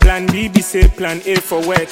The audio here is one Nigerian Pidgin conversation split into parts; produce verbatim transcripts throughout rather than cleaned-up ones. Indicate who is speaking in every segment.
Speaker 1: Plan B, be say plan A for work.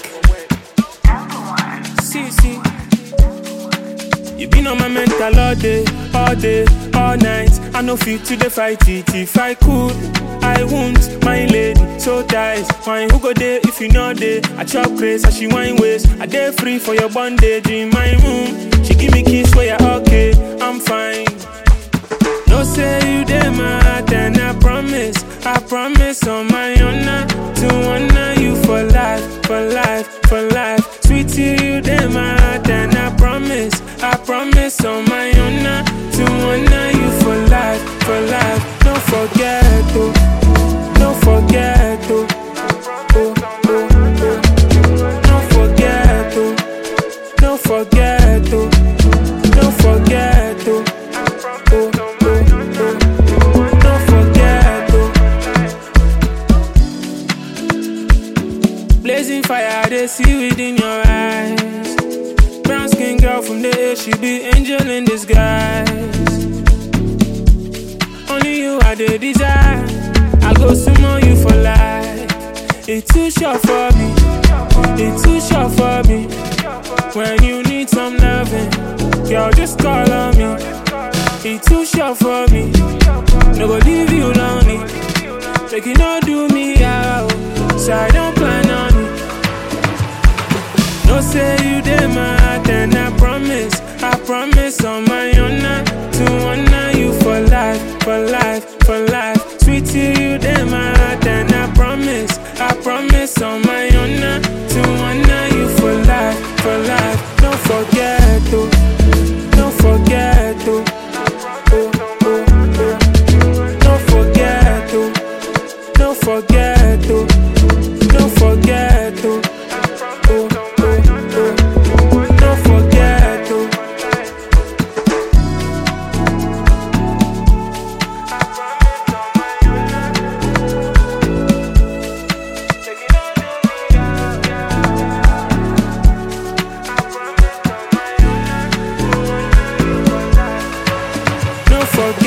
Speaker 1: See, see. You been on my mental all day, all day, all night. I no fit to the fight it. If I could, I won't. My lady, so tight. Wine who go there if you know there. I chop craze as she wine waist. I day free for your bondage in my room. She give me kiss where you're okay, I'm fine. No say you there, my heart, and I promise, I promise on my honor to honor you for life, for life, for life. Sweetie, you there, my heart, and I promise, I promise on my honor to honor you for life, for life. Don't forget, oh, don't forget, oh, oh, oh, oh. Don't forget, oh, don't forget, oh, don't forget, oh, oh. Blazing fire, they see within your eyes. Brown skin girl from the air, she be angel in disguise. Only you are the desire. I go sumo you for life. It's too short for me. It's too short for me. When you need some loving, girl, just call on me. It's too short for me. No go leave you lonely. Make you not do me out, so I don't plan on it. No say you there, my heart, and I promise, I promise on my honor to honor you for life, for life, for life. Sweetie, you there, my heart, and I promise, I promise on my honor to honor you for life, for life. Don't forget, oh, don't forget, oh, oh, oh, oh. Don't forget, oh, don't forget, oh, don't forget, oh, oh. Forget